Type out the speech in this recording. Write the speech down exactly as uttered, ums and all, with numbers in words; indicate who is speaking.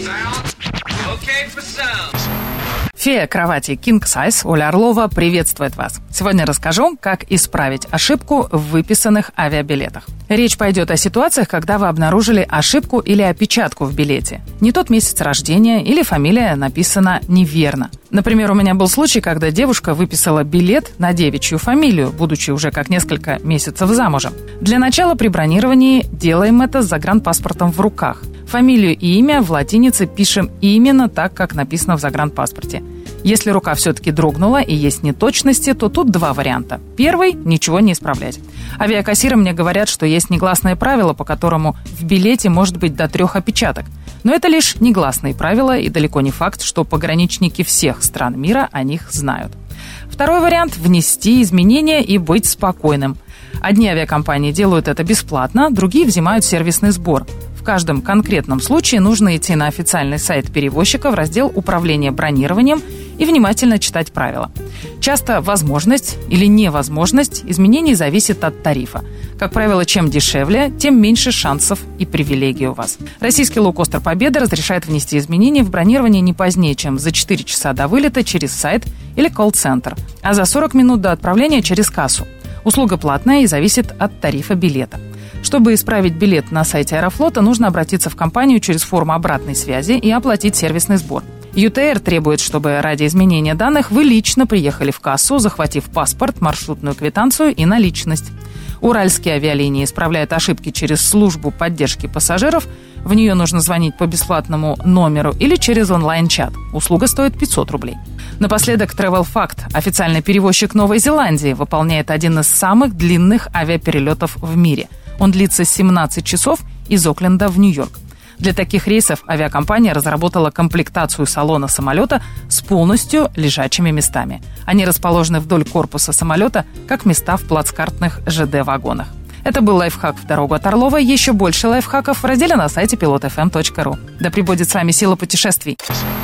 Speaker 1: Фея кровати King Size Оля Орлова приветствует вас. Сегодня расскажу, как исправить ошибку в выписанных авиабилетах. Речь пойдет о ситуациях, когда вы обнаружили ошибку или опечатку в билете. Не тот месяц рождения или фамилия написана неверно. Например, у меня был случай, когда девушка выписала билет на девичью фамилию, будучи уже как несколько месяцев замужем. Для начала при бронировании делаем это с загранпаспортом в руках. Фамилию и имя в латинице пишем именно так, как написано в загранпаспорте. Если рука все-таки дрогнула и есть неточности, то тут два варианта. Первый – ничего не исправлять. Авиакассиры мне говорят, что есть негласное правило, по которому в билете может быть до трех опечаток. Но это лишь негласные правила, и далеко не факт, что пограничники всех стран мира о них знают. Второй вариант – внести изменения и быть спокойным. Одни авиакомпании делают это бесплатно, другие взимают сервисный сбор. В каждом конкретном случае нужно идти на официальный сайт перевозчика в раздел «Управление бронированием» и внимательно читать правила. Часто возможность или невозможность изменений зависит от тарифа. Как правило, чем дешевле, тем меньше шансов и привилегий у вас. Российский лоукостер «Победа» разрешает внести изменения в бронирование не позднее, чем за четыре часа до вылета через сайт или колл-центр, а за сорок минут до отправления через кассу. Услуга платная и зависит от тарифа билета. Чтобы исправить билет на сайте Аэрофлота, нужно обратиться в компанию через форму обратной связи и оплатить сервисный сбор. ю тэ эр требует, чтобы ради изменения данных вы лично приехали в кассу, захватив паспорт, маршрутную квитанцию и наличность. Уральские авиалинии исправляют ошибки через службу поддержки пассажиров. В нее нужно звонить по бесплатному номеру или через онлайн-чат. Услуга стоит пятьсот рублей. Напоследок Travel Fact. Официальный перевозчик Новой Зеландии выполняет один из самых длинных авиаперелетов в мире. Он длится семнадцать часов из Окленда в Нью-Йорк. Для таких рейсов авиакомпания разработала комплектацию салона самолета с полностью лежачими местами. Они расположены вдоль корпуса самолета, как места в плацкартных жэ дэ-вагонах. Это был лайфхак в дорогу от Орлова. Еще больше лайфхаков в разделе на сайте пилот эф эм точка ру. Да пребудет с вами сила путешествий.